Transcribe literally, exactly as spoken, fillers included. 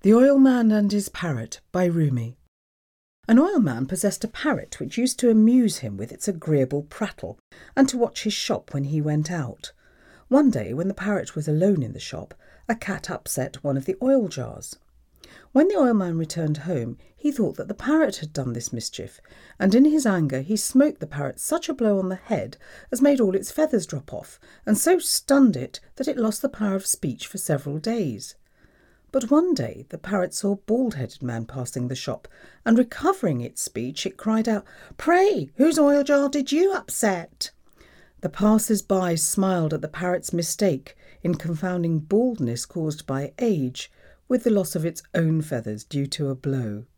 The Oilman and His Parrot by Rumi. An oilman possessed a parrot which used to amuse him with its agreeable prattle and to watch his shop when he went out. One day, when the parrot was alone in the shop, a cat upset one of the oil jars. When the oilman returned home, he thought that the parrot had done this mischief, and in his anger he smote the parrot such a blow on the head as made all its feathers drop off, and so stunned it that it lost the power of speech for several days. But one day the parrot saw a bald-headed man passing the shop, and recovering its speech, it cried out, "Pray, whose oil jar did you upset?" The passers-by smiled at the parrot's mistake in confounding baldness caused by age with the loss of its own feathers due to a blow.